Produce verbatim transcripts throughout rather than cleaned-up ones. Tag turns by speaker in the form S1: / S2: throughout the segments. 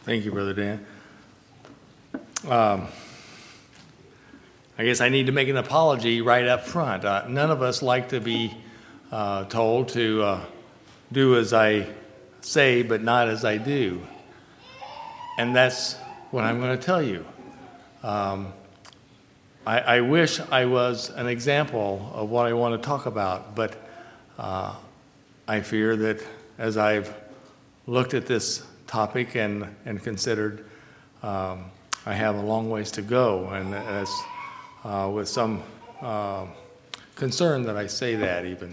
S1: Thank you, Brother Dan. Um, I guess I need to make an apology right up front. Uh, none of us like to be uh, told to uh, do as I say, but not as I do. And that's what I'm going to tell you. Um, I, I wish I was an example of what I want to talk about, but uh, I fear that as I've looked at this topic and, and considered, um, I have a long ways to go, and as uh, with some uh, concern that I say that even.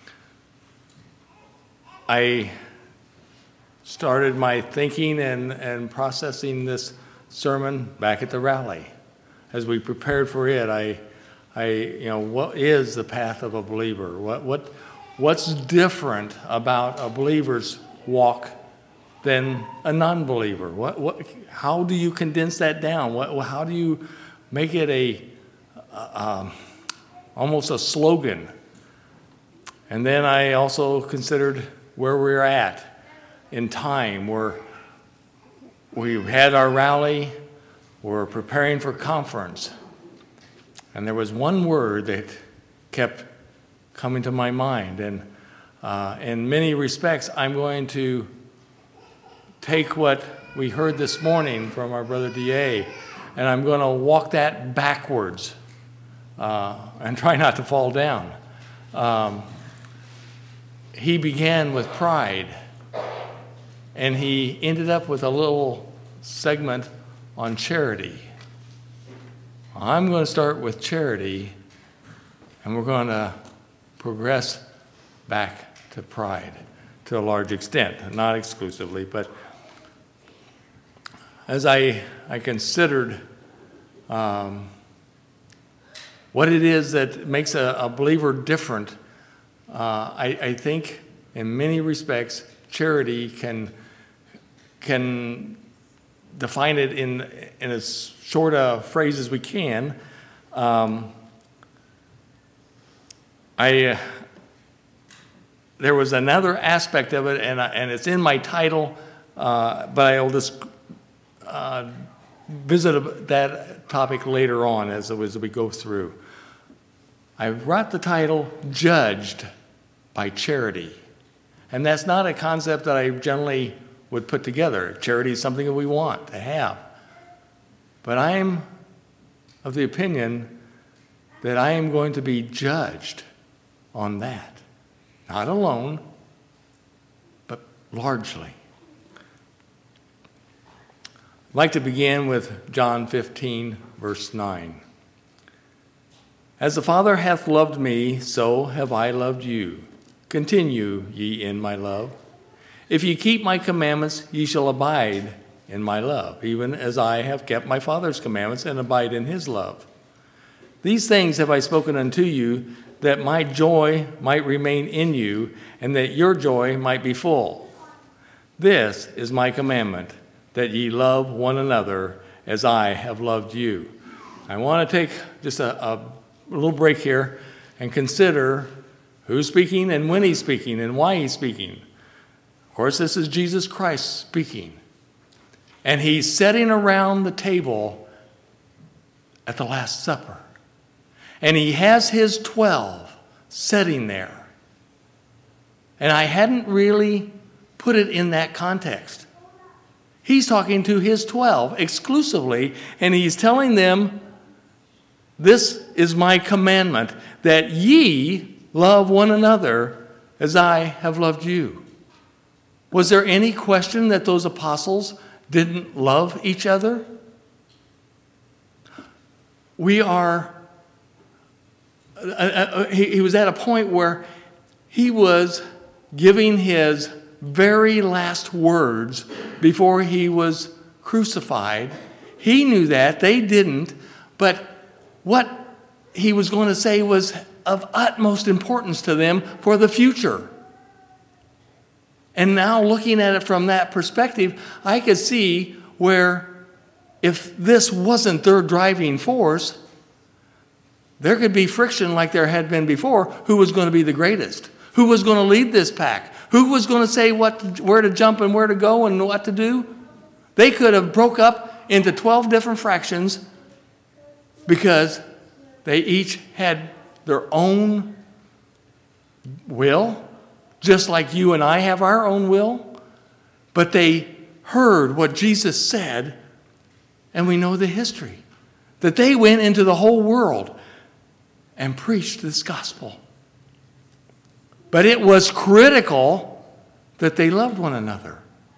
S1: I started my thinking and, and processing this sermon back at the rally. As we prepared for it, I, I, you know, what is the path of a believer? What, what, what's different about a believer's walk than a non-believer? What, what, how do you condense that down? What, how do you make it a, um, almost a slogan? And then I also considered where we're at in time. We're, we had our rally, we're preparing for conference, and there was one word that kept coming to my mind, and uh, in many respects, I'm going to take what we heard this morning from our brother D A, and I'm going to walk that backwards uh, and try not to fall down. Um, he began with pride, and he ended up with a little segment on charity. I'm going to start with charity, and we're going to progress back to pride to a large extent, not exclusively, but as I, I considered um, what it is that makes a, a believer different, uh, I, I think in many respects, charity can, can define it in, in as short a phrase as we can. Um, I, uh, there was another aspect of it, and, I, and it's in my title, uh, but I'll just Uh, visit that topic later on as, as we go through. I brought the title, Judged by Charity. And that's not a concept that I generally would put together. Charity is something that we want to have. But I am of the opinion that I am going to be judged on that. Not alone, but largely. I'd like to begin with John fifteen, verse nine. As the Father hath loved me, so have I loved you. Continue ye in my love. If ye keep my commandments, ye shall abide in my love, even as I have kept my Father's commandments and abide in his love. These things have I spoken unto you, that my joy might remain in you, and that your joy might be full. This is my commandment, that ye love one another as I have loved you. I want to take just a, a little break here and consider who's speaking and when he's speaking and why he's speaking. Of course, this is Jesus Christ speaking. And he's sitting around the table at the Last Supper. And he has his twelve sitting there. And I hadn't really put it in that context. He's talking to his twelve exclusively, and he's telling them, this is my commandment, that ye love one another as I have loved you. Was there any question that those apostles didn't love each other? We are, uh, uh, he, he was at a point where he was giving his very last words before he was crucified. He knew that, they didn't, but what he was going to say was of utmost importance to them for the future. And now looking at it from that perspective, I could see where if this wasn't their driving force, there could be friction like there had been before. Who was going to be the greatest? Who was going to lead this pack? Who was going to say what, to, where to jump and where to go and what to do? They could have broke up into twelve different fractions because they each had their own will, just like you and I have our own will. But they heard what Jesus said, and we know the history. That they went into the whole world and preached this gospel. But it was critical that they loved one another.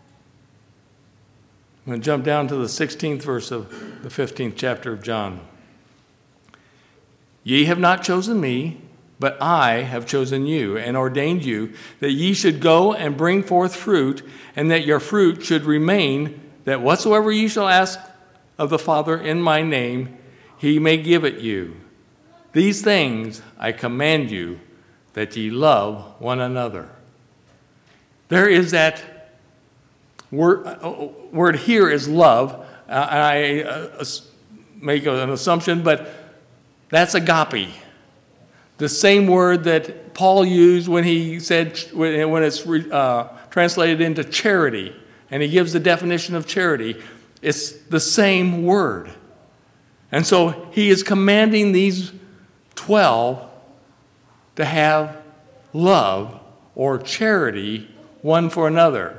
S1: I'm going to jump down to the sixteenth verse of the fifteenth chapter of John. Ye have not chosen me, but I have chosen you and ordained you that ye should go and bring forth fruit, and that your fruit should remain, that whatsoever ye shall ask of the Father in my name, he may give it you. These things I command you, that ye love one another. There is that word, uh, word here is love. Uh, I uh, make an assumption, but that's agape. The same word that Paul used when he said, when it's uh, translated into charity, and he gives the definition of charity, it's the same word. And so he is commanding these twelve to have love or charity one for another.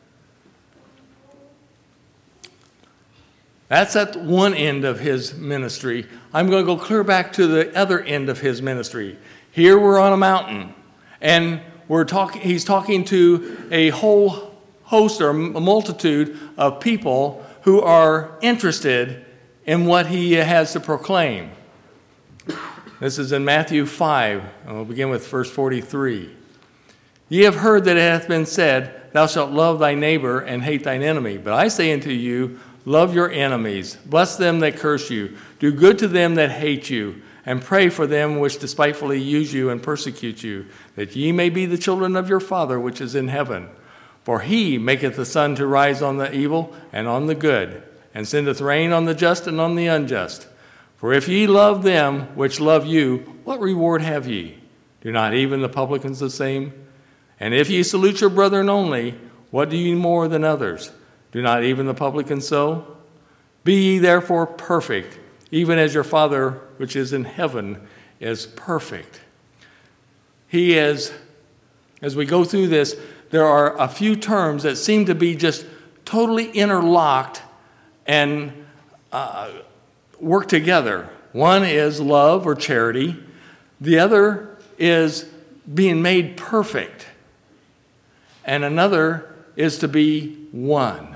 S1: That's at one end of his ministry. I'm going to go clear back to the other end of his ministry. Here we're on a mountain, and we're talking. He's talking to a whole host or a multitude of people who are interested in what he has to proclaim. This is in Matthew five, and we'll begin with verse forty-three. Ye have heard that it hath been said, Thou shalt love thy neighbor and hate thine enemy. But I say unto you, love your enemies, bless them that curse you, do good to them that hate you, and pray for them which despitefully use you and persecute you, that ye may be the children of your Father which is in heaven. For he maketh the sun to rise on the evil and on the good, and sendeth rain on the just and on the unjust. For if ye love them which love you, what reward have ye? Do not even the publicans the same? And if ye salute your brethren only, what do ye more than others? Do not even the publicans so? Be ye therefore perfect, even as your Father which is in heaven is perfect. He is, as we go through this, there are a few terms that seem to be just totally interlocked and uh, work together. One is love or charity. The other is being made perfect. And another is to be one.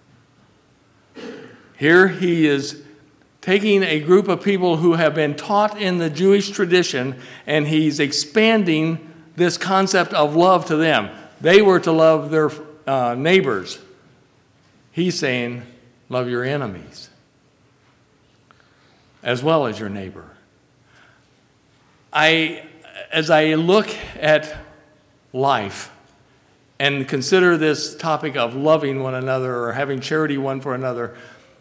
S1: Here he is taking a group of people who have been taught in the Jewish tradition, and he's expanding this concept of love to them. They were to love their uh, neighbors. He's saying, love your enemies as well as your neighbor. I, as I look at life and consider this topic of loving one another or having charity one for another,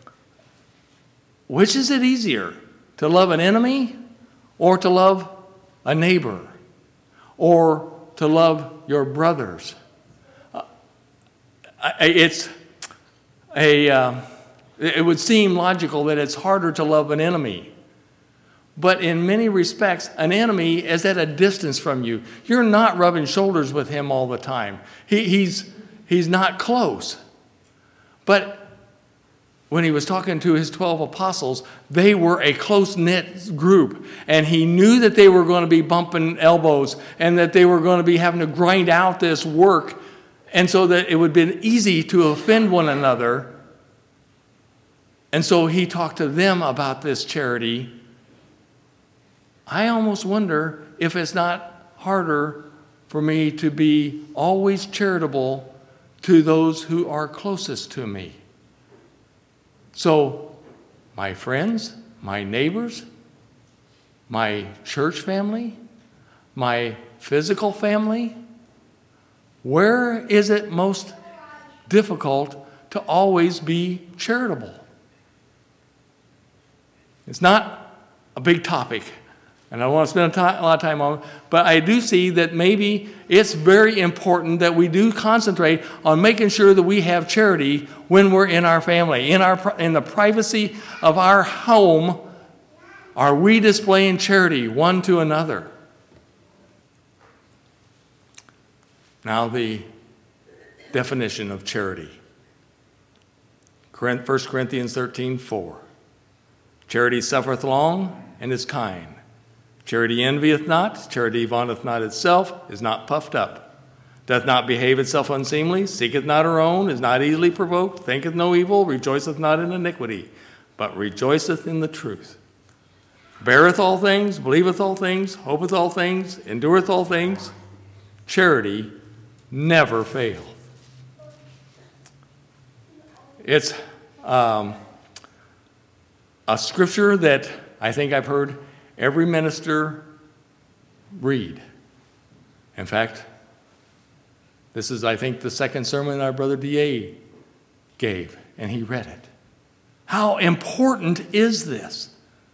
S1: which is it easier, to love an enemy or to love a neighbor or to love your brothers? Uh, it's a, uh, it would seem logical that it's harder to love an enemy. But in many respects, an enemy is at a distance from you. You're not rubbing shoulders with him all the time. He, he's, he's not close. But when he was talking to his twelve apostles, they were a close-knit group. And he knew that they were going to be bumping elbows and that they were going to be having to grind out this work. And so that it would have been easy to offend one another. And so he talked to them about this charity. I almost wonder if it's not harder for me to be always charitable to those who are closest to me. So, my friends, my neighbors, my church family, my physical family, where is it most difficult to always be charitable? It's not a big topic. and I don't want to spend a, time, a lot of time on it, but I do see that maybe it's very important that we do concentrate on making sure that we have charity when we're in our family. In, our, in the privacy of our home, are we displaying charity one to another? Now the definition of charity. First Corinthians thirteen four. Charity suffereth long and is kind. Charity envieth not, charity vaunteth not itself, is not puffed up, doth not behave itself unseemly, seeketh not her own, is not easily provoked, thinketh no evil, rejoiceth not in iniquity, but rejoiceth in the truth. Beareth all things, believeth all things, hopeth all things, endureth all things. Charity never faileth. It's um, a scripture that I think I've heard every minister read. In fact, this is, I think, the second sermon our brother D A gave, and he read it. How important is this?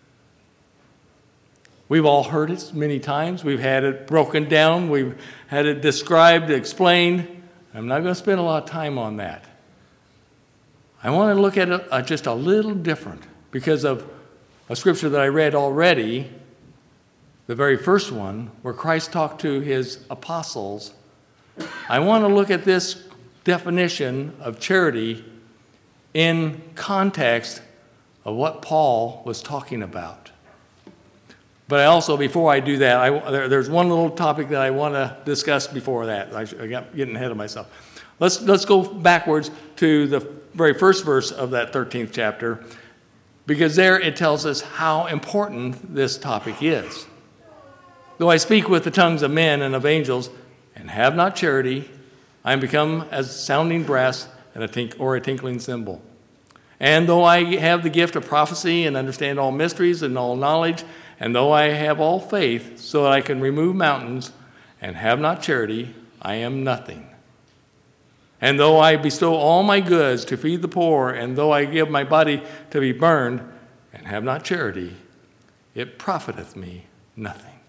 S1: We've all heard it many times. We've had it broken down. We've had it described, explained. I'm not going to spend a lot of time on that. I want to look at it uh, just a little different because of a scripture that I read already, the very first one, where Christ talked to his apostles. I want to look at this definition of charity in context of what Paul was talking about. But I also, before I do that, I, there, there's one little topic that I want to discuss before that. I, I got getting ahead of myself. Let's, let's go backwards to the very first verse of that thirteenth chapter, because there it tells us how important this topic is. Though I speak with the tongues of men and of angels, and have not charity, I am become as sounding brass and a tink, or a tinkling cymbal. And though I have the gift of prophecy and understand all mysteries and all knowledge, and though I have all faith so that I can remove mountains, and have not charity, I am nothing. And though I bestow all my goods to feed the poor, and though I give my body to be burned, and have not charity, it profiteth me nothing.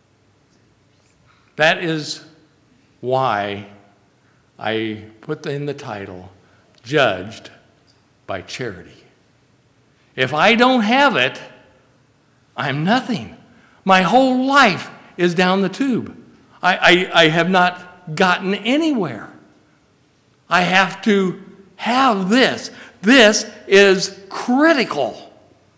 S1: That is why I put in the title, Judged by Charity. If I don't have it, I'm nothing. My whole life is down the tube. I, I, I have not gotten anywhere. I have to have this. This is critical.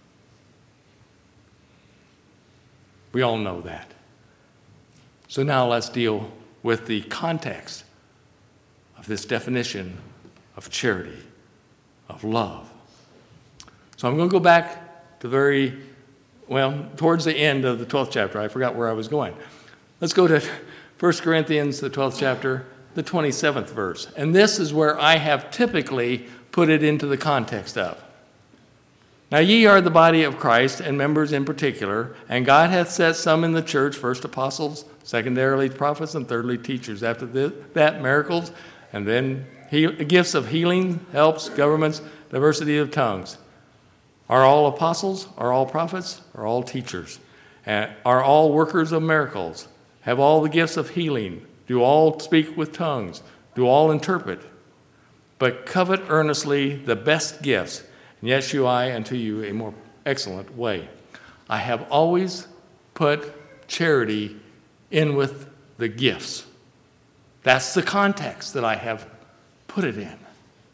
S1: We all know that. So now let's deal with the context of this definition of charity, of love. So I'm going to go back to very, well, towards the end of the twelfth chapter. I forgot where I was going. Let's go to First Corinthians, the twelfth chapter, the twenty-seventh verse. And this is where I have typically put it into the context of. Now ye are the body of Christ, and members in particular, and God hath set some in the church, first apostles, secondarily prophets, and thirdly teachers. After that, miracles, and then he, gifts of healing, helps, governments, diversity of tongues. Are all apostles? Are all prophets? Are all teachers? And are all workers of miracles? Have all the gifts of healing? Do all speak with tongues? Do all interpret? But covet earnestly the best gifts, and yet shew I unto you a more excellent way. I have always put charity in with the gifts. That's the context that I have put it in.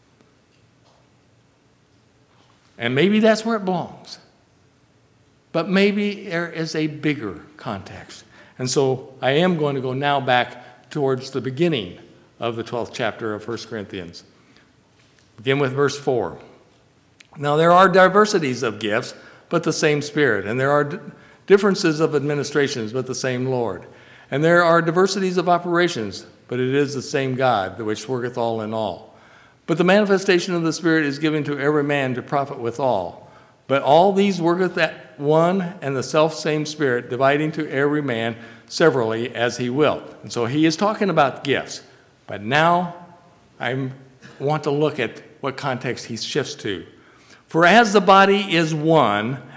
S1: And maybe that's where it belongs. But maybe there is a bigger context. And so I am going to go now back towards the beginning of the twelfth chapter of First Corinthians. Begin with verse four. Now there are diversities of gifts, but the same Spirit. And there are d- differences of administrations, but the same Lord. And there are diversities of operations, but it is the same God, which worketh all in all. But the manifestation of the Spirit is given to every man to profit withal. But all these worketh at one and the selfsame Spirit, dividing to every man severally as he will. And so he is talking about gifts. But now I want to look at what context he shifts to. For as the body is one,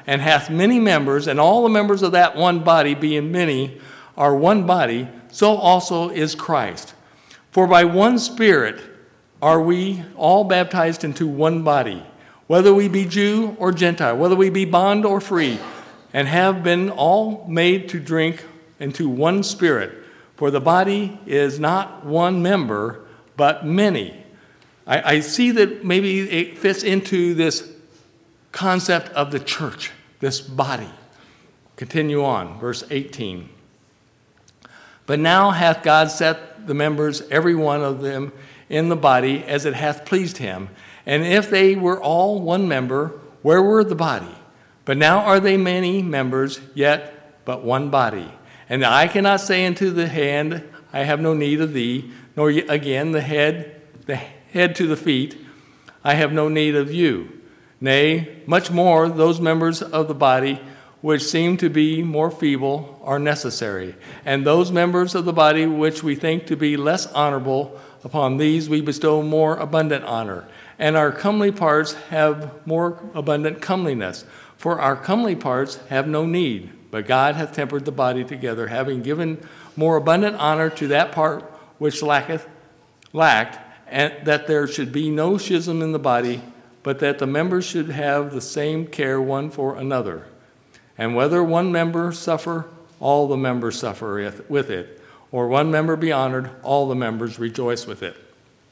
S1: and hath many members, and all the members of that one body, being many, are one body, so also is Christ. For by one Spirit are we all baptized into one body, whether we be Jew or Gentile, whether we be bond or free, and have been all made to drink into one Spirit. For the body is not one member, but many. I, I see that maybe it fits into this concept of the church, this body. Continue on, verse eighteen. But now hath God set the members, every one of them, in the body as it hath pleased him. And if they were all one member, where were the body? But now are they many members, yet but one body. And I cannot say unto the hand, I have no need of thee, nor again the head, the head to the feet, I have no need of you. Nay, much more those members of the body which seem to be more feeble are necessary. And those members of the body which we think to be less honorable, upon these we bestow more abundant honor. And our comely parts have more abundant comeliness. For our comely parts have no need, but God hath tempered the body together, having given more abundant honor to that part which lacketh, lacked, and that there should be no schism in the body, but that the members should have the same care one for another. And whether one member suffer, all the members suffer with it, or one member be honored, all the members rejoice with it.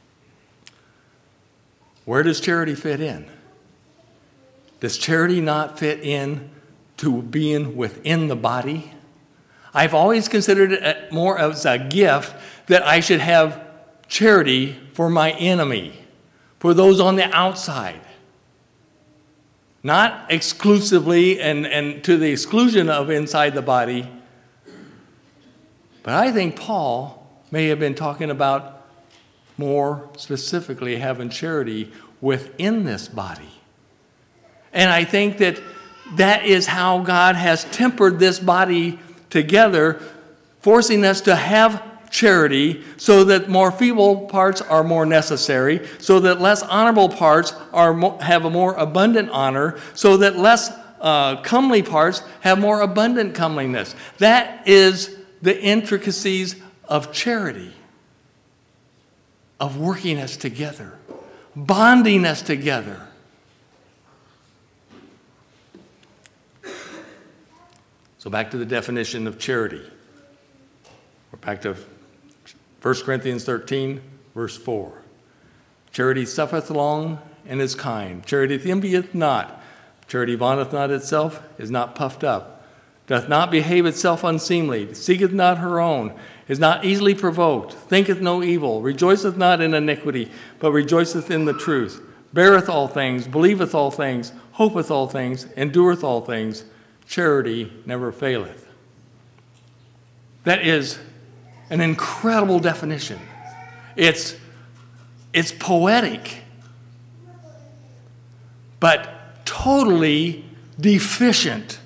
S1: Where does charity fit in? Does charity not fit in to being within the body? I've always considered it more as a gift that I should have charity for my enemy, for those on the outside. Not exclusively and, and to the exclusion of inside the body. But I think Paul may have been talking about more specifically having charity within this body. And I think that that is how God has tempered this body together, forcing us to have charity so that more feeble parts are more necessary, so that less honorable parts are mo- have a more abundant honor, so that less uh, comely parts have more abundant comeliness. That is the intricacies of charity, of working us together, bonding us together. So back to the definition of charity. We're back to First Corinthians thirteen, verse four. Charity suffereth long and is kind. Charity envieth not. Charity vaunteth not itself, is not puffed up, doth not behave itself unseemly, seeketh not her own, is not easily provoked, thinketh no evil, rejoiceth not in iniquity, but rejoiceth in the truth, beareth all things, believeth all things, hopeth all things, endureth all things. Charity never faileth. That is an incredible definition. It's, it's poetic, but totally deficient.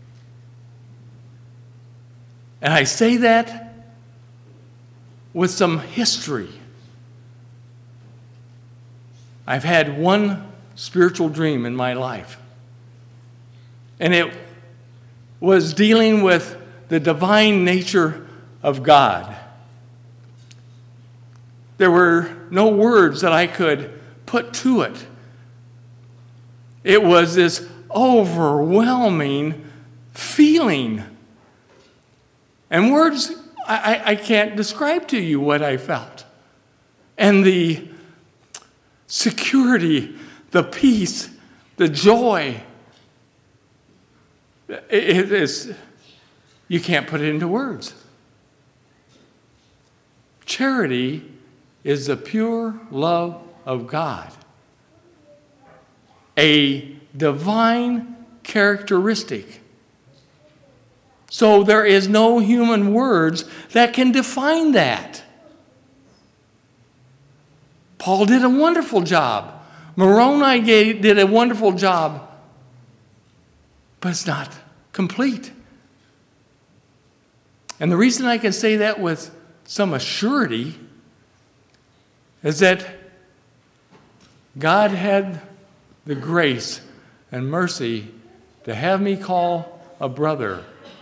S1: And I say that with some history. I've had one spiritual dream in my life, and it was dealing with the divine nature of God. There were no words that I could put to it. It was this overwhelming feeling. And words, I, I can't describe to you what I felt. And the security, the peace, the joy, it is, you can't put it into words. Charity is the pure love of God, a divine characteristic. So there is no human words that can define that. Paul did a wonderful job. Moroni did a wonderful job, but it's not complete. And the reason I can say that with some assurity is that God had the grace and mercy to have me call a brother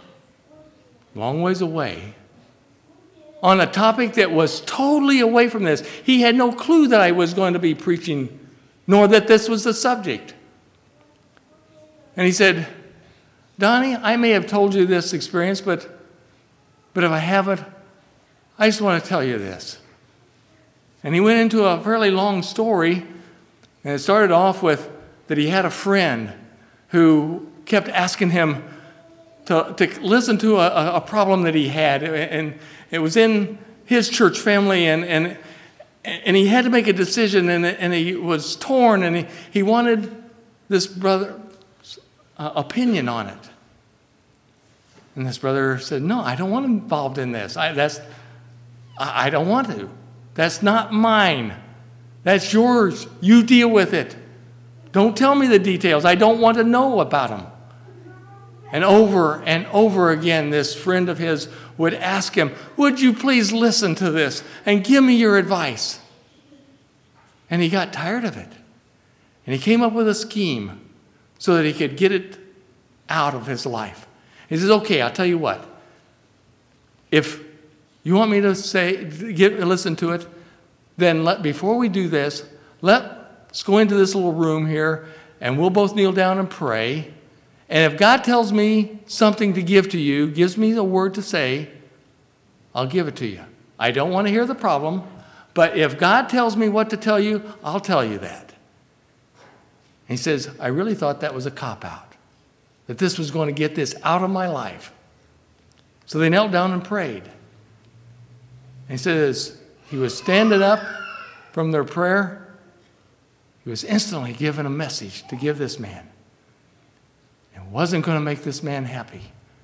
S1: long ways away on a topic that was totally away from this. He had no clue that I was going to be preaching, nor that this was the subject. And he said, Donnie, I may have told you this experience, but, but if I haven't, I just want to tell you this. And he went into a fairly long story, and it started off with that he had a friend who kept asking him to, to listen to a, a problem that he had, and it was in his church family, and and, and he had to make a decision, and, and he was torn, and he, he wanted this brother's uh, opinion on it. And this brother said, no, I don't want him involved in this. I, that's, I, I don't want to. That's not mine. That's yours. You deal with it. Don't tell me the details. I don't want to know about them. And over and over again, this friend of his would ask him, would you please listen to this and give me your advice? And he got tired of it. And he came up with a scheme so that he could get it out of his life. He says, okay, I'll tell you what. If you want me to say, get, listen to it, then let, before we do this, let's go into this little room here, and we'll both kneel down and pray. And if God tells me something to give to you, gives me a word to say, I'll give it to you. I don't want to hear the problem, but if God tells me what to tell you, I'll tell you that. And he says, I really thought that was a cop-out, that this was going to get this out of my life. So they knelt down and prayed. And he says, he was standing up from their prayer. He was instantly given a message to give this man. It wasn't going to make this man happy.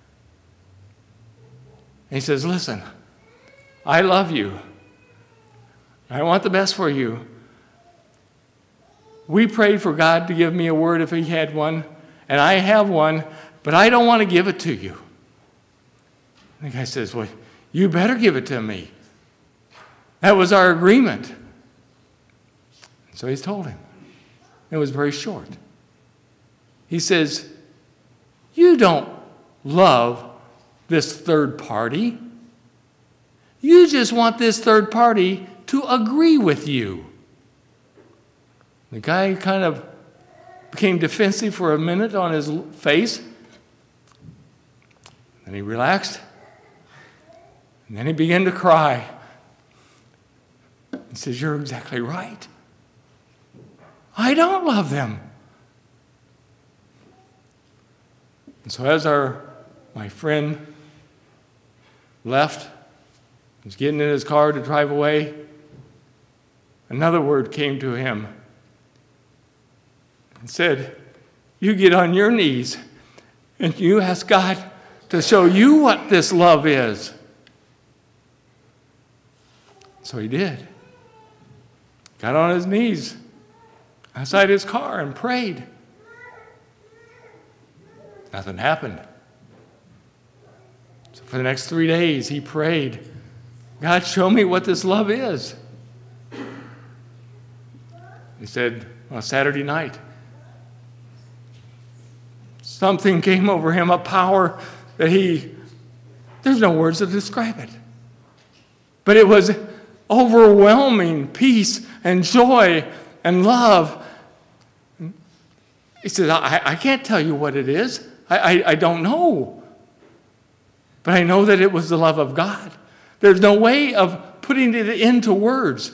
S1: And he says, listen, I love you. I want the best for you. We prayed for God to give me a word if he had one, and I have one, but I don't want to give it to you. And the guy says, well, you better give it to me. That was our agreement. So he's told him. It was very short. He says, you don't love this third party. You just want this third party to agree with you. The guy kind of became defensive for a minute on his face. Then he relaxed. And then he began to cry. He says, you're exactly right. I don't love them. And so as our my friend left, was getting in his car to drive away, another word came to him and said, you get on your knees and you ask God to show you what this love is. So he did. Got on his knees outside his car and prayed. Nothing happened. So for the next three days, he prayed, God, show me what this love is. He said, on Saturday night, something came over him, a power that he, there's no words to describe it. But it was overwhelming peace and joy and love. He said, I, I can't tell you what it is. I, I, I don't know. But I know that it was the love of God. There's no way of putting it into words.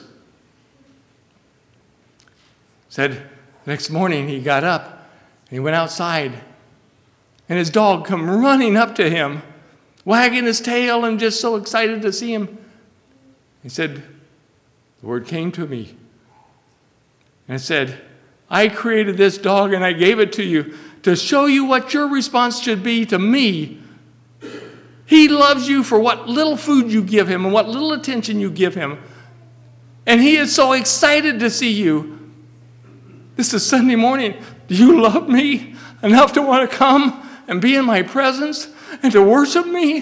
S1: Said the next morning he got up and he went outside and his dog come running up to him, wagging his tail and just so excited to see him. He said, the word came to me and it said, I created this dog and I gave it to you to show you what your response should be to me. He loves you for what little food you give him and what little attention you give him. And he is so excited to see you. This is Sunday morning. Do you love me enough to want to come and be in my presence and to worship me?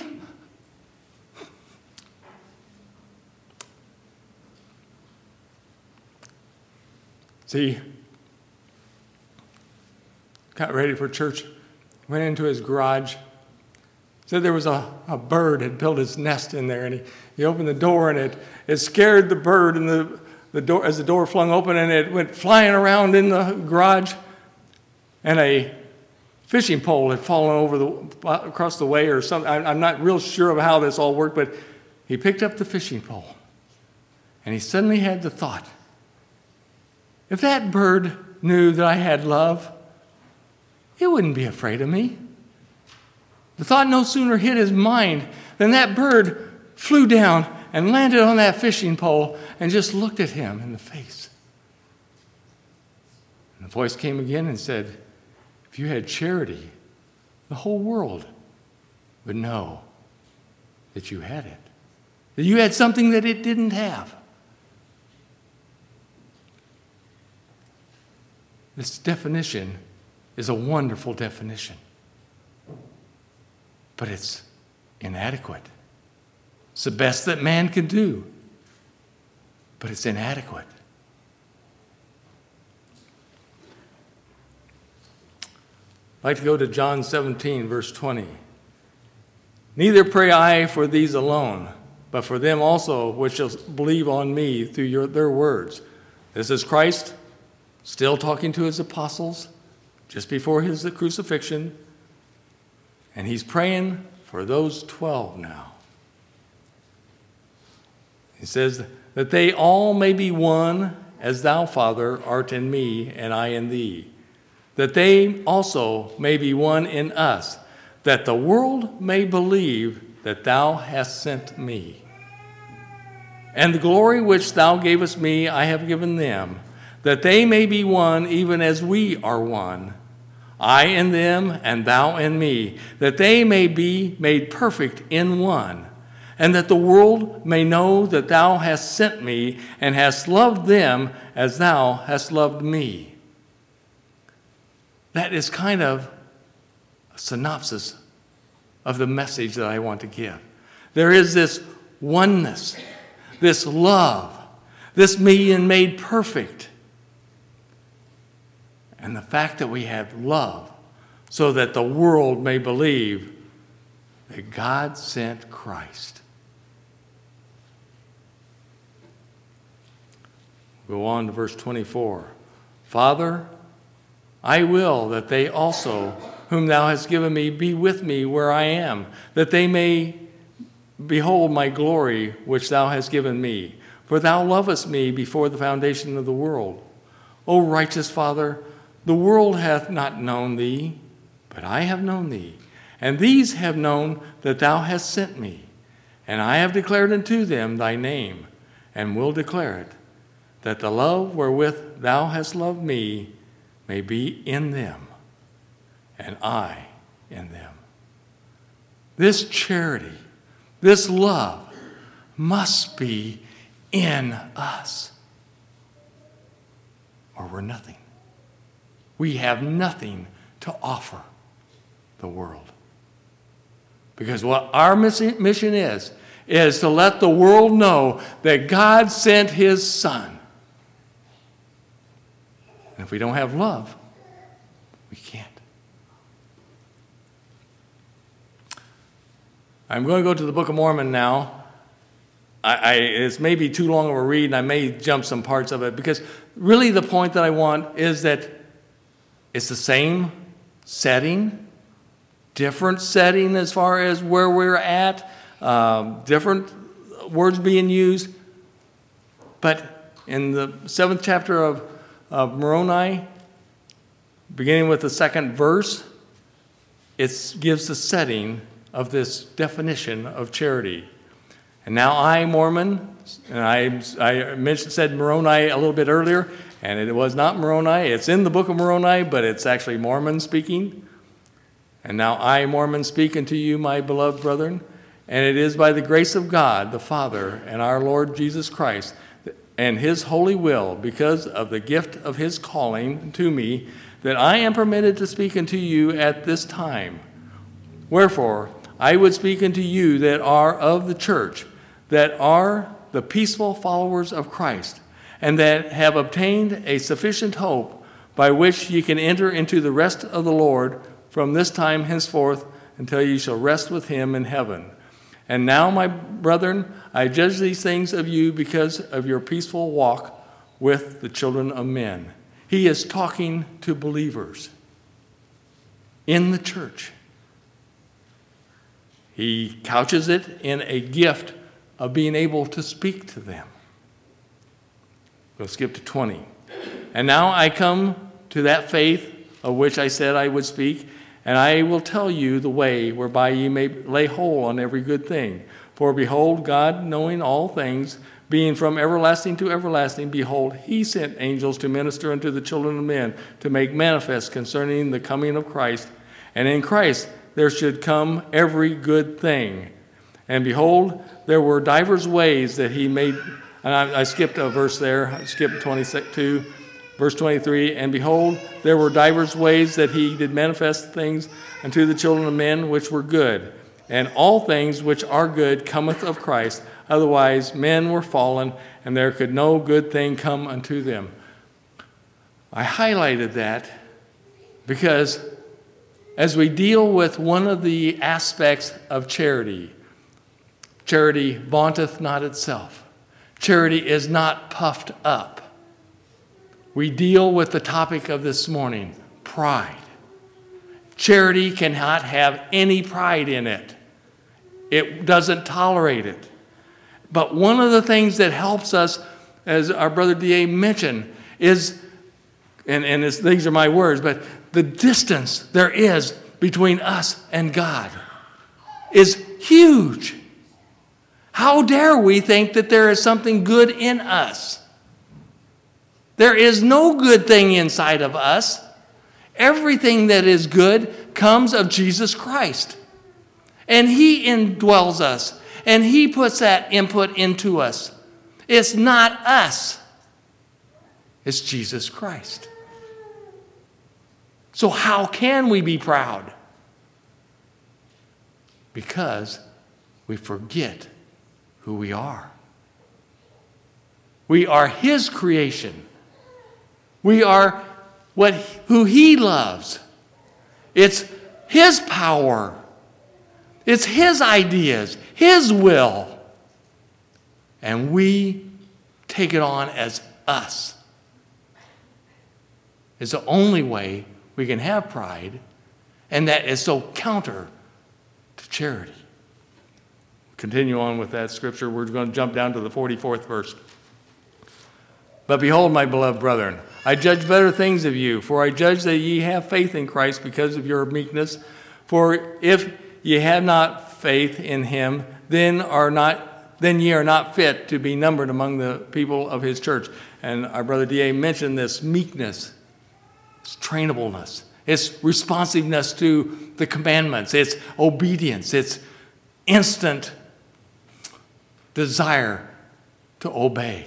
S1: See, got ready for church Went into his garage. Said there was a, a bird had built his nest in there, and he, he opened the door, and it, it scared the bird, and the, the door as the door flung open, and it went flying around in the garage, and a fishing pole had fallen over the across the way or something. I, I'm not real sure of how this all worked, but he picked up the fishing pole, and he suddenly had the thought, if that bird knew that I had love, it wouldn't be afraid of me. The thought no sooner hit his mind than that bird flew down and landed on that fishing pole and just looked at him in the face. And the voice came again and said, if you had charity, the whole world would know that you had it, that you had something that it didn't have. This definition is a wonderful definition, but it's inadequate. It's the best that man can do, but it's inadequate. I'd like to go to John seventeen, verse twenty. Neither pray I for these alone, but for them also which shall believe on me through your, their words. This is Christ still talking to his apostles just before his crucifixion, and he's praying for those twelve now. He says that they all may be one, as thou, Father, art in me, and I in thee, that they also may be one in us, that the world may believe that thou hast sent me. And the glory which thou gavest me I have given them, that they may be one even as we are one, I in them and thou in me, that they may be made perfect in one, and that the world may know that thou hast sent me and hast loved them as thou hast loved me. That is kind of a synopsis of the message that I want to give. There is this oneness, this love, this being made perfect. And the fact that we have love so that the world may believe that God sent Christ. Go on to verse twenty-four. Father, I will that they also, whom thou hast given me, be with me where I am, that they may behold my glory which thou hast given me. For thou lovest me before the foundation of the world. O righteous Father, the world hath not known thee, but I have known thee. And these have known that thou hast sent me. And I have declared unto them thy name, and will declare it, that the love wherewith thou hast loved me may be in them, and I in them. This charity, this love, must be in us, or we're nothing. We have nothing to offer the world. Because what our mission is, is to let the world know that God sent his Son. And if we don't have love, we can't. I'm going to go to the Book of Mormon now. I, I, it's maybe too long of a read, and I may jump some parts of it, because really the point that I want is that it's the same setting, different setting as far as where we're at, um, different words being used. But in the seventh chapter of, of Moroni, beginning with the second verse, it gives the setting of this definition of charity. And now I, Mormon, and I, I mentioned, said Moroni a little bit earlier, and it was not Moroni. It's in the book of Moroni, but it's actually Mormon speaking. And now I, Mormon, speak unto you, my beloved brethren, and it is by the grace of God, the Father, and our Lord Jesus Christ, and his holy will, because of the gift of his calling to me, that I am permitted to speak unto you at this time. Wherefore, I would speak unto you that are of the church, that are the peaceful followers of Christ, and that have obtained a sufficient hope by which ye can enter into the rest of the Lord from this time henceforth until ye shall rest with him in heaven. And now, my brethren, I judge these things of you because of your peaceful walk with the children of men. He is talking to believers in the church. He couches it in a gift of being able to speak to them. We'll skip to twenty. And now I come to that faith of which I said I would speak, and I will tell you the way whereby ye may lay hold on every good thing. For behold, God, knowing all things, being from everlasting to everlasting, behold, he sent angels to minister unto the children of men, to make manifest concerning the coming of Christ. And in Christ there should come every good thing. And behold, there were divers ways that he made. And I, I skipped a verse there. I skipped twenty-two, verse twenty-three. And behold, there were divers ways that he did manifest things unto the children of men which were good. And all things which are good cometh of Christ. Otherwise men were fallen, and there could no good thing come unto them. I highlighted that because as we deal with one of the aspects of charity, charity vaunteth not itself. Charity is not puffed up. We deal with the topic of this morning, pride. Charity cannot have any pride in it. It doesn't tolerate it. But one of the things that helps us, as our brother D A mentioned, is, and, and it's, these are my words, but the distance there is between us and God is huge. How dare we think that there is something good in us? There is no good thing inside of us. Everything that is good comes of Jesus Christ. And he indwells us. And he puts that input into us. It's not us. It's Jesus Christ. So how can we be proud? Because we forget who we are. We are his creation. We are what who he loves. It's his power. It's his ideas, his will. And we take it on as us. It's the only way we can have pride, and that is so counter to charity. Continue on with that scripture. We're going to jump down to the forty-fourth verse. But behold, my beloved brethren, I judge better things of you, for I judge that ye have faith in Christ because of your meekness. For if ye have not faith in him, then are not then ye are not fit to be numbered among the people of his church. And our brother D A mentioned this meekness. It's trainableness. It's responsiveness to the commandments. It's obedience. It's instant desire to obey.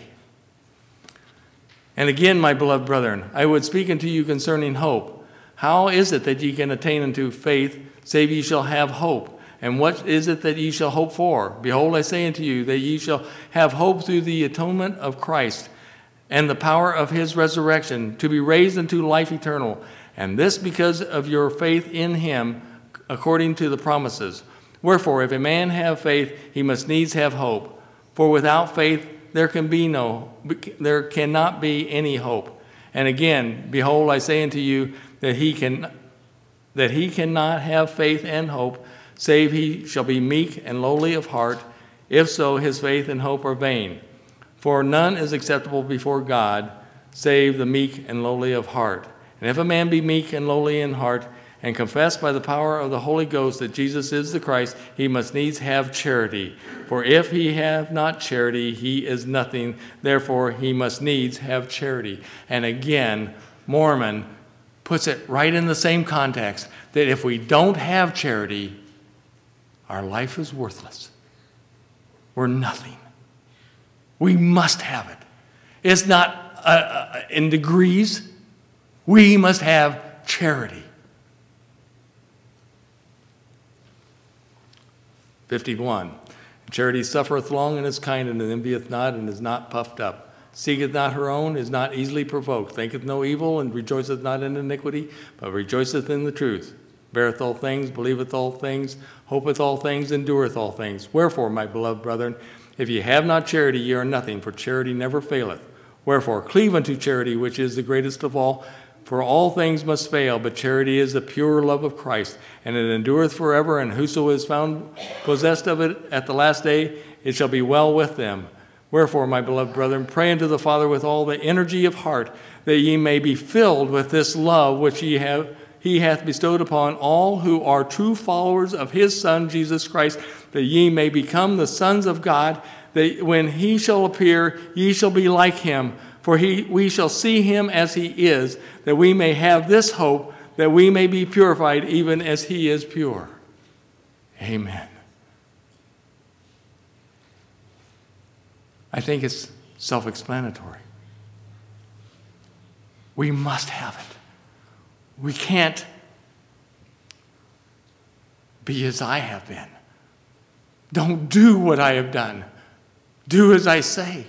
S1: And again, my beloved brethren, I would speak unto you concerning hope. How is it that ye can attain unto faith, save ye shall have hope? And what is it that ye shall hope for? Behold, I say unto you that ye shall have hope through the atonement of Christ and the power of his resurrection, to be raised unto life eternal. And this because of your faith in him, according to the promises. Wherefore, if a man have faith, he must needs have hope. For without faith there can be no, there cannot be any hope. And again, behold, I say unto you that he can, that he cannot have faith and hope, save he shall be meek and lowly of heart. If so, his faith and hope are vain. For none is acceptable before God, save the meek and lowly of heart. And if a man be meek and lowly in heart, and confess by the power of the Holy Ghost that Jesus is the Christ, he must needs have charity. For if he have not charity, he is nothing. Therefore, he must needs have charity. And again, Mormon puts it right in the same context, that if we don't have charity, our life is worthless. We're nothing. We must have it. It's not uh, uh, in degrees. We must have charity. fifty-one. Charity suffereth long and is kind, and envieth not, and is not puffed up. Seeketh not her own, is not easily provoked. Thinketh no evil, and rejoiceth not in iniquity, but rejoiceth in the truth. beareth all things, believeth all things, hopeth all things, endureth all things. Wherefore, my beloved brethren, if ye have not charity, ye are nothing, for charity never faileth. Wherefore, cleave unto charity, which is the greatest of all. For all things must fail, but charity is the pure love of Christ, and it endureth forever, and whoso is found possessed of it at the last day, it shall be well with them. Wherefore, my beloved brethren, pray unto the Father with all the energy of heart, that ye may be filled with this love which ye have, he hath bestowed upon all who are true followers of his Son, Jesus Christ, that ye may become the sons of God, that when he shall appear, ye shall be like him. For he, we shall see him as he is, that we may have this hope, that we may be purified even as he is pure. Amen. I think it's self-explanatory. We must have it. We can't be as I have been. Don't do what I have done. Do as I say.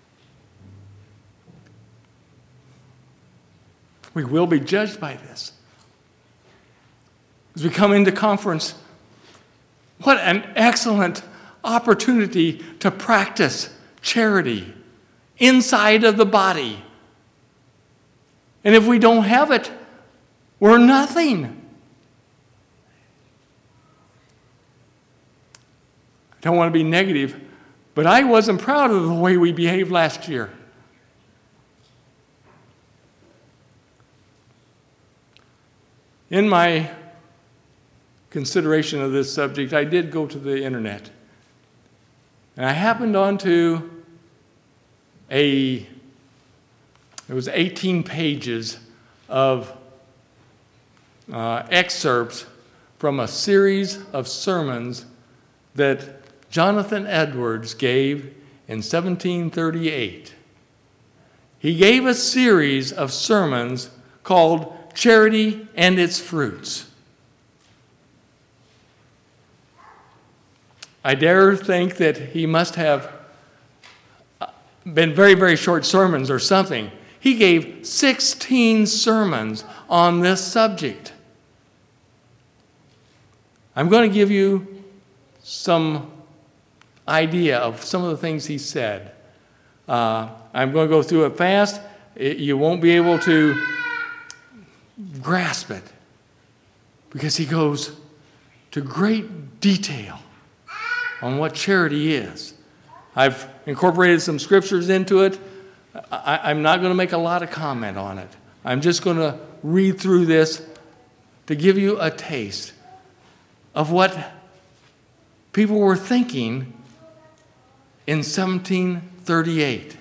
S1: We will be judged by this. As we come into conference, what an excellent opportunity to practice charity inside of the body. And if we don't have it, we're nothing. I don't want to be negative, but I wasn't proud of the way we behaved last year. In my consideration of this subject, I did go to the internet. And I happened onto a, it was eighteen pages of uh, excerpts from a series of sermons that Jonathan Edwards gave in seventeen thirty-eight. He gave a series of sermons called Charity and Its Fruits. I dare think that he must have been very, very short sermons or something. He gave sixteen sermons on this subject. I'm going to give you some idea of some of the things he said. Uh, I'm going to go through it fast. It, you won't be able to grasp it because he goes to great detail on what charity is. I've incorporated some scriptures into it. I, I'm not going to make a lot of comment on it. I'm just going to read through this to give you a taste of what people were thinking in seventeen thirty-eight.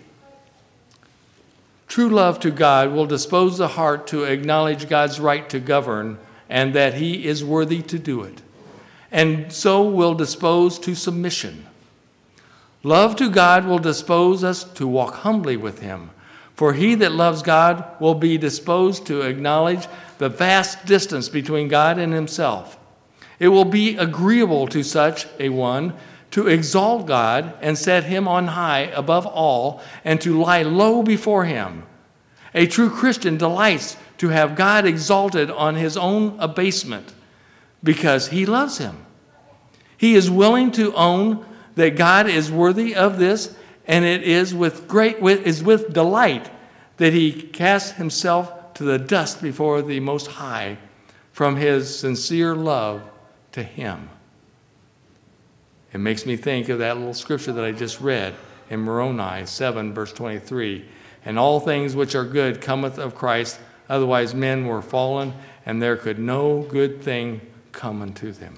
S1: True love to God will dispose the heart to acknowledge God's right to govern and that he is worthy to do it, and so will dispose to submission. Love to God will dispose us to walk humbly with him, for he that loves God will be disposed to acknowledge the vast distance between God and himself. It will be agreeable to such a one to exalt God and set him on high above all and to lie low before him. A true Christian delights to have God exalted on his own abasement because he loves him. He is willing to own that God is worthy of this, and it is with great is with delight that he casts himself to the dust before the Most High from his sincere love to him. It makes me think of that little scripture that I just read in Moroni seven, verse twenty-three. And all things which are good cometh of Christ, otherwise men were fallen, and there could no good thing come unto them.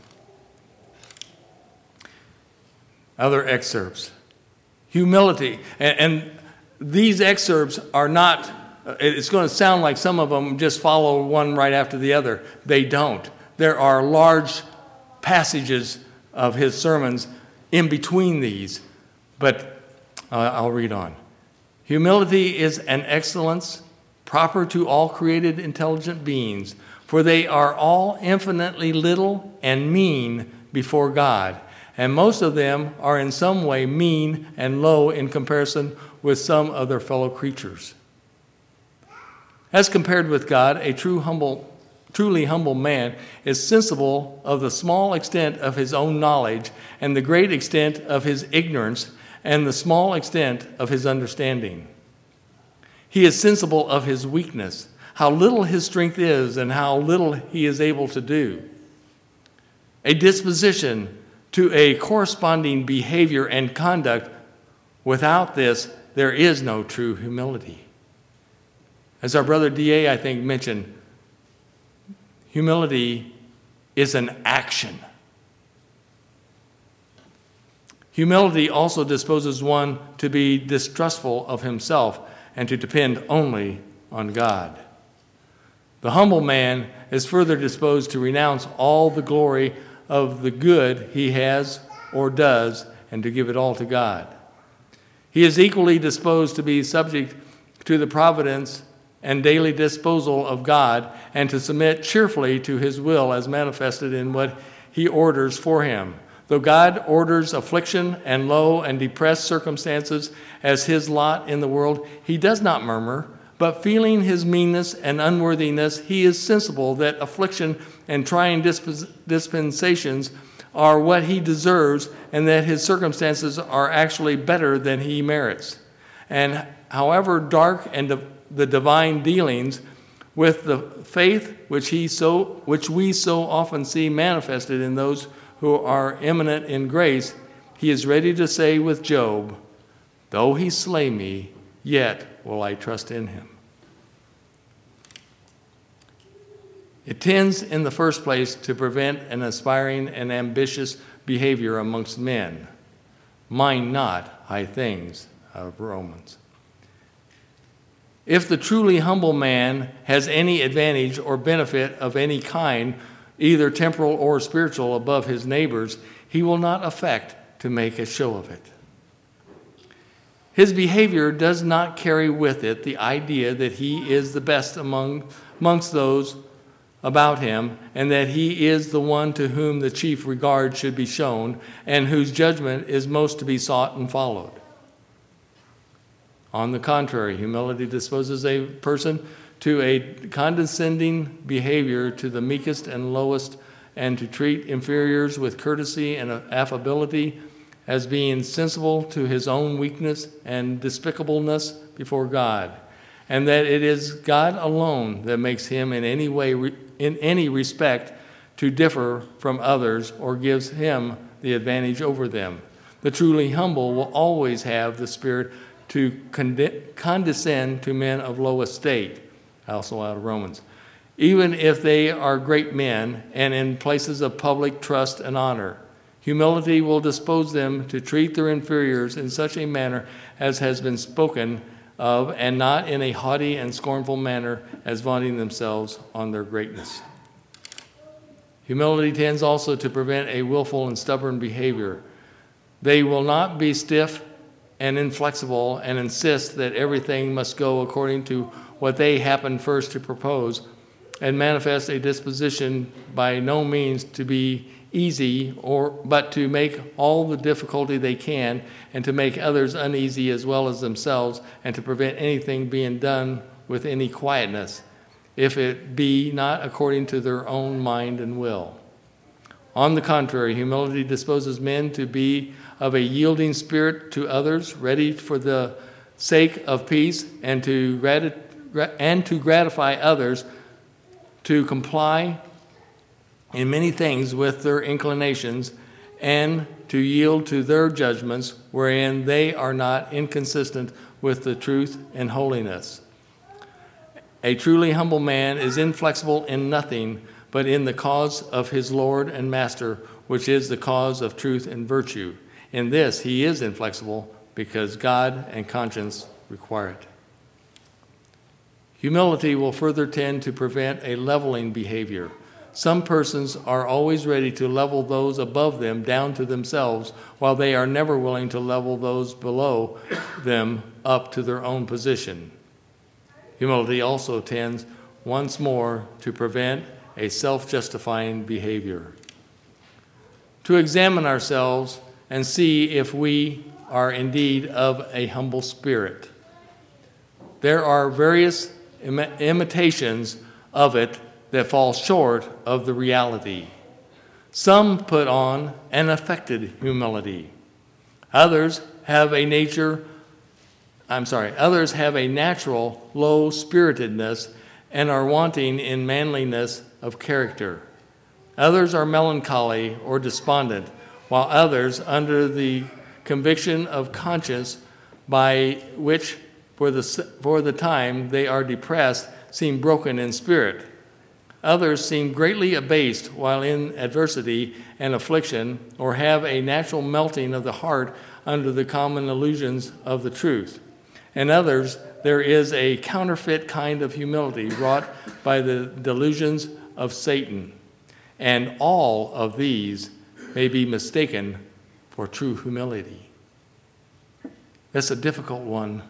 S1: Other excerpts. Humility. And, and these excerpts are not, it's going to sound like some of them just follow one right after the other. They don't. There are large passages of his sermons in between these, but uh, I'll read on. Humility is an excellence proper to all created intelligent beings, for they are all infinitely little and mean before God, and most of them are in some way mean and low in comparison with some of their fellow creatures. As compared with God, a true humble truly humble man is sensible of the small extent of his own knowledge and the great extent of his ignorance and the small extent of his understanding. He is sensible of his weakness, how little his strength is and how little he is able to do. A disposition to a corresponding behavior and conduct. Without this, there is no true humility. As our brother D A, I think, mentioned, humility is an action. Humility also disposes one to be distrustful of himself and to depend only on God. The humble man is further disposed to renounce all the glory of the good he has or does and to give it all to God. He is equally disposed to be subject to the providence and daily disposal of God and to submit cheerfully to his will as manifested in what he orders for him. Though God orders affliction and low and depressed circumstances as his lot in the world, he does not murmur, but feeling his meanness and unworthiness, he is sensible that affliction and trying disp- dispensations are what he deserves and that his circumstances are actually better than he merits. And however dark and di- the divine dealings with the faith which he so which we so often see manifested in those who are eminent in grace, he is ready to say with Job, "Though he slay me, yet will I trust in him." It tends, in the first place, to prevent an aspiring and ambitious behavior amongst men. Mind not high things, out of Romans. If the truly humble man has any advantage or benefit of any kind, either temporal or spiritual, above his neighbors, he will not affect to make a show of it. His behavior does not carry with it the idea that he is the best among, amongst those about him, and that he is the one to whom the chief regard should be shown, and whose judgment is most to be sought and followed. On the contrary, humility disposes a person to a condescending behavior to the meekest and lowest, and to treat inferiors with courtesy and affability, as being sensible to his own weakness and despicableness before God, and that it is God alone that makes him in any way, in any respect, to differ from others or gives him the advantage over them. The truly humble will always have the spirit to condescend to men of low estate, also out of Romans, even if they are great men and in places of public trust and honor. Humility will dispose them to treat their inferiors in such a manner as has been spoken of, and not in a haughty and scornful manner as vaunting themselves on their greatness. Humility tends also to prevent a willful and stubborn behavior. They will not be stiff and inflexible and insist that everything must go according to what they happen first to propose, and manifest a disposition by no means to be easy, or but to make all the difficulty they can, and to make others uneasy as well as themselves, and to prevent anything being done with any quietness, if it be not according to their own mind and will. On the contrary, humility disposes men to be of a yielding spirit to others, ready for the sake of peace, and to grati- and to gratify others, to comply in many things with their inclinations, and to yield to their judgments, wherein they are not inconsistent with the truth and holiness. A truly humble man is inflexible in nothing but in the cause of his Lord and Master, which is the cause of truth and virtue. In this he is inflexible, because God and conscience require it. Humility will further tend to prevent a leveling behavior. Some persons are always ready to level those above them down to themselves, while they are never willing to level those below them up to their own position. Humility also tends once more to prevent a self-justifying behavior. To examine ourselves and see if we are indeed of a humble spirit. There are various im- imitations of it that fall short of the reality. Some put on an affected humility. Others have a nature, I'm sorry, others have a natural low-spiritedness and are wanting in manliness of character. Others are melancholy or despondent, while others, under the conviction of conscience by which for the, for the time they are depressed, seem broken in spirit. Others seem greatly abased while in adversity and affliction, or have a natural melting of the heart under the common illusions of the truth. And others, there is a counterfeit kind of humility wrought by the delusions of Satan. And all of these may be mistaken for true humility. That's a difficult one.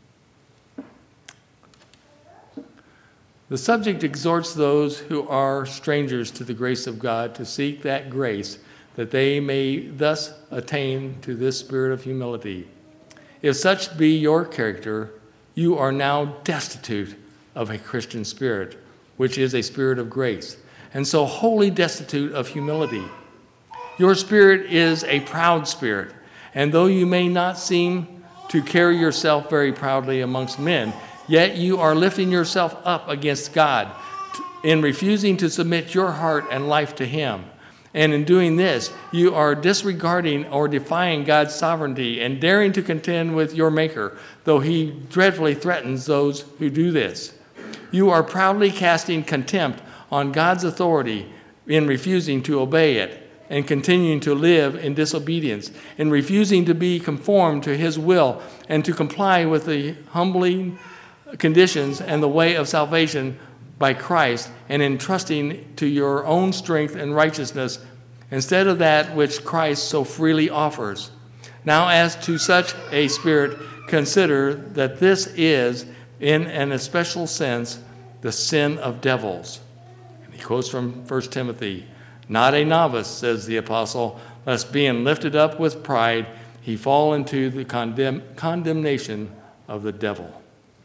S1: The subject exhorts those who are strangers to the grace of God to seek that grace, that they may thus attain to this spirit of humility. If such be your character, you are now destitute of a Christian spirit, which is a spirit of grace, and so wholly destitute of humility. Your spirit is a proud spirit, and though you may not seem to carry yourself very proudly amongst men, yet you are lifting yourself up against God in refusing to submit your heart and life to Him. And in doing this, you are disregarding or defying God's sovereignty and daring to contend with your Maker, though He dreadfully threatens those who do this. You are proudly casting contempt on God's authority in refusing to obey it, and continuing to live in disobedience, in refusing to be conformed to His will and to comply with the humbling conditions and the way of salvation by Christ, and in trusting to your own strength and righteousness instead of that which Christ so freely offers. Now, as to such a spirit, consider that this is, in an especial sense, the sin of devils. And he quotes from First Timothy, "Not a novice," says the apostle, "lest being lifted up with pride, he fall into the condemn- condemnation of the devil."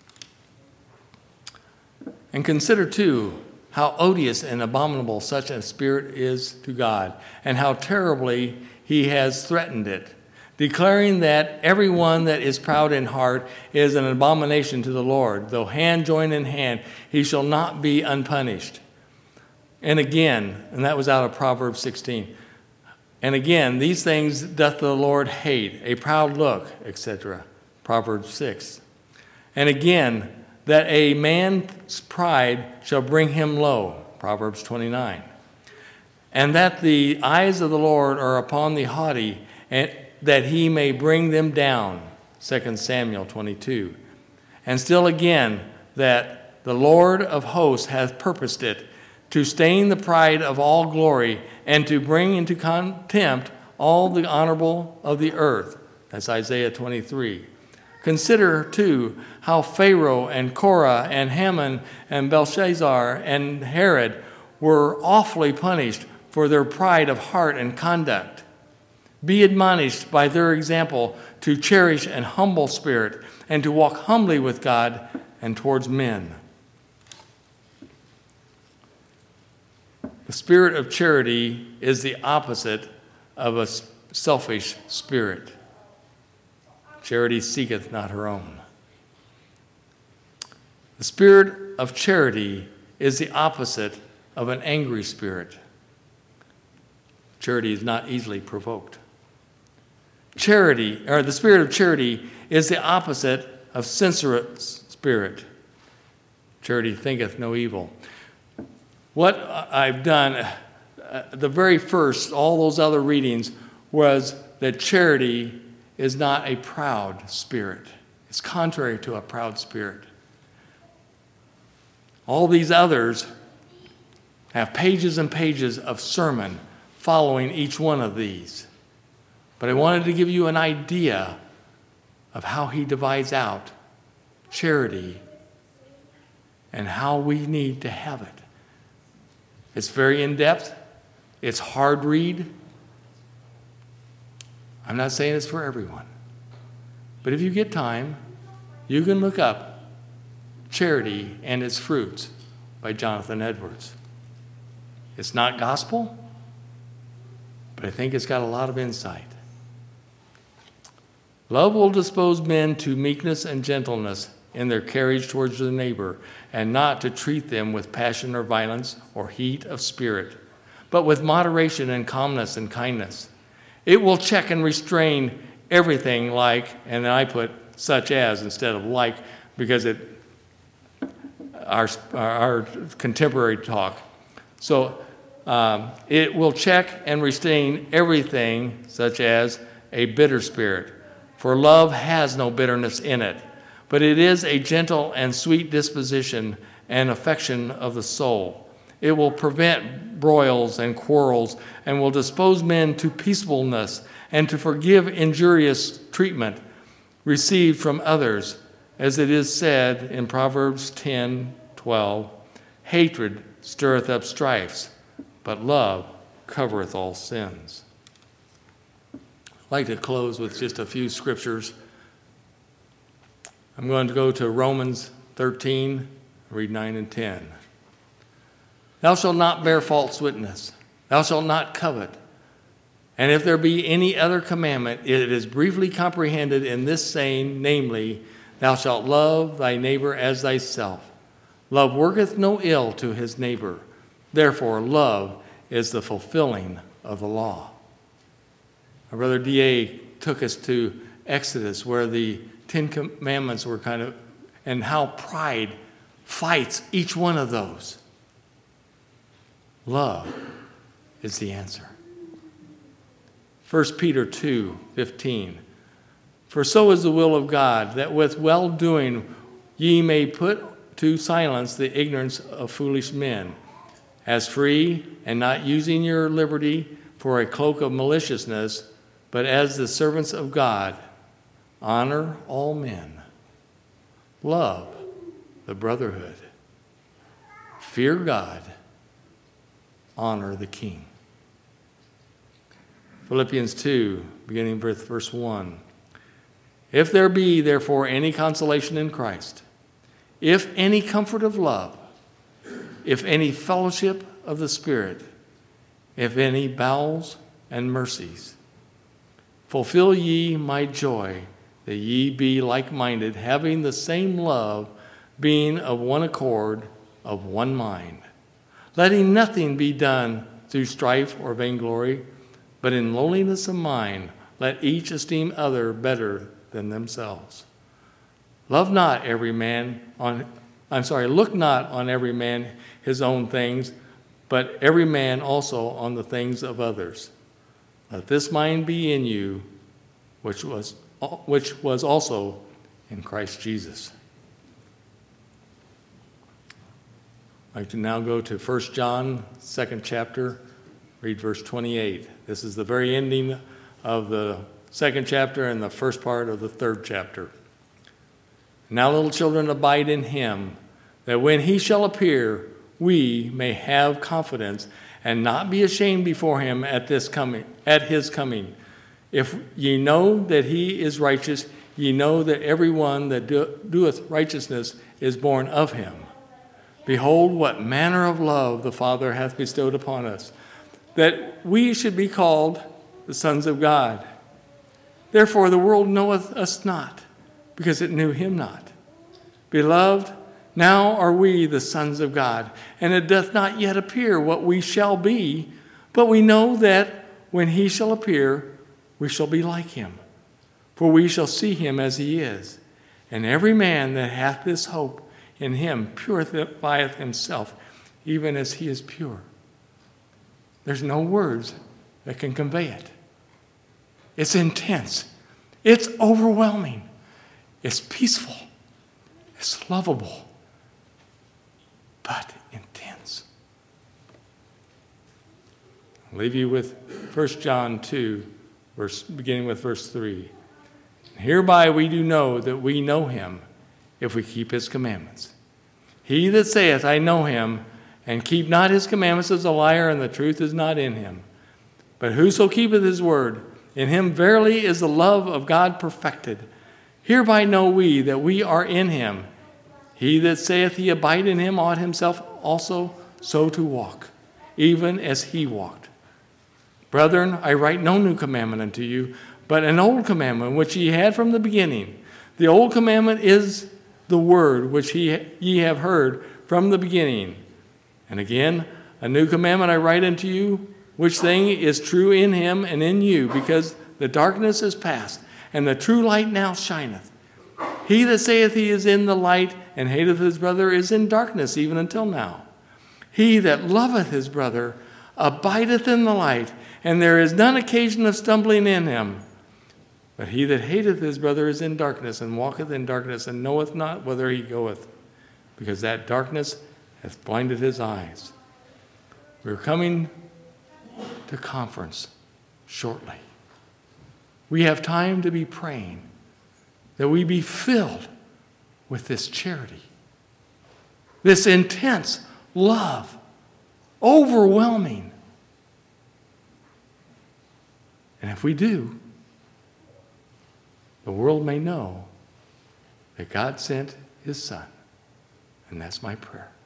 S1: And consider, too, how odious and abominable such a spirit is to God, and how terribly He has threatened it, declaring that everyone that is proud in heart is an abomination to the Lord. Though hand join in hand, he shall not be unpunished. And again, and that was out of Proverbs sixteen, and again, these things doth the Lord hate, a proud look, et cetera, Proverbs six. And again, that a man's pride shall bring him low, Proverbs twenty-nine. And that the eyes of the Lord are upon the haughty, and that He may bring them down, Second Samuel twenty-two. And still again, that the Lord of hosts hath purposed it, to stain the pride of all glory, and to bring into contempt all the honorable of the earth. That's Isaiah twenty-three. Consider, too, how Pharaoh and Korah and Haman and Belshazzar and Herod were awfully punished for their pride of heart and conduct. Be admonished by their example to cherish an humble spirit and to walk humbly with God and towards men. The spirit of charity is the opposite of a selfish spirit. Charity seeketh not her own. The spirit of charity is the opposite of an angry spirit. Charity is not easily provoked. Charity, or the spirit of charity, is the opposite of censorate spirit. Charity thinketh no evil. What I've done, uh, the very first, all those other readings, was that charity is not a proud spirit. It's contrary to a proud spirit. All these others have pages and pages of sermon following each one of these. But I wanted to give you an idea of how he divides out charity and how we need to have it. It's very in-depth. It's hard read. I'm not saying it's for everyone. But if you get time, you can look up Charity and Its Fruits by Jonathan Edwards. It's not gospel, but I think it's got a lot of insight. Love will dispose men to meekness and gentleness in their carriage towards their neighbor, and not to treat them with passion or violence or heat of spirit, but with moderation and calmness and kindness. It will check and restrain everything like, and I put such as instead of like, because it our our contemporary talk. So um, it will check and restrain everything such as a bitter spirit. For love has no bitterness in it, but it is a gentle and sweet disposition and affection of the soul. It will prevent broils and quarrels, and will dispose men to peaceableness and to forgive injurious treatment received from others, as it is said in Proverbs ten twelve, hatred stirreth up strifes, but love covereth all sins. I'd like to close with just a few scriptures. I'm going to go to Romans thirteen, read nine and ten. Thou shalt not bear false witness. Thou shalt not covet. And if there be any other commandment, it is briefly comprehended in this saying, namely, thou shalt love thy neighbor as thyself. Love worketh no ill to his neighbor. Therefore, love is the fulfilling of the law. Our brother D A took us to Exodus, where the Ten Commandments were kind of, and how pride fights each one of those. Love is the answer. First Peter two fifteen. For so is the will of God, that with well-doing ye may put to silence the ignorance of foolish men, as free and not using your liberty for a cloak of maliciousness, but as the servants of God, honor all men. Love the brotherhood. Fear God. Honor the king. Philippians two, beginning with verse one. If there be therefore any consolation in Christ, if any comfort of love, if any fellowship of the Spirit, if any bowels and mercies, fulfill ye my joy, that ye be like-minded, having the same love, being of one accord, of one mind. Letting nothing be done through strife or vainglory, but in lowliness of mind, let each esteem other better than themselves. Love not every man on, I'm sorry, look not on every man his own things, but every man also on the things of others. Let this mind be in you, which was, which was also in Christ Jesus. I'd like to now go to First John, second chapter, read verse twenty-eight. This is the very ending of the second chapter and the first part of the third chapter. Now, little children, abide in him, that when he shall appear, we may have confidence and not be ashamed before him at this coming, at his coming. If ye know that he is righteous, ye know that every one that do, doeth righteousness is born of him. Behold, what manner of love the Father hath bestowed upon us, that we should be called the sons of God. Therefore the world knoweth us not, because it knew him not. Beloved, now are we the sons of God, and it doth not yet appear what we shall be, but we know that when he shall appear, we shall be like him. For we shall see him as he is. And every man that hath this hope in him purifieth himself, even as he is pure. There's no words that can convey it. It's intense. It's overwhelming. It's peaceful. It's lovable. But intense. I'll leave you with First John two, verse, beginning with verse three. Hereby we do know that we know him, if we keep his commandments. He that saith, I know him, and keep not his commandments is a liar, and the truth is not in him. But whoso keepeth his word, in him verily is the love of God perfected. Hereby know we that we are in him. He that saith he abide in him ought himself also so to walk. even as he walked. Brethren, I write no new commandment unto you, but an old commandment which ye had from the beginning. The old commandment is the word which he, ye have heard from the beginning. And again, a new commandment I write unto you, which thing is true in him and in you, because the darkness is past, and the true light now shineth. He that saith he is in the light, and hateth his brother, is in darkness even until now. He that loveth his brother abideth in the light, and there is none occasion of stumbling in him. But he that hateth his brother is in darkness, and walketh in darkness, and knoweth not whither he goeth, because that darkness hath blinded his eyes. We're coming to conference shortly. We have time to be praying that we be filled with this charity, this intense love, overwhelming. And if we do, the world may know that God sent his Son. And that's my prayer.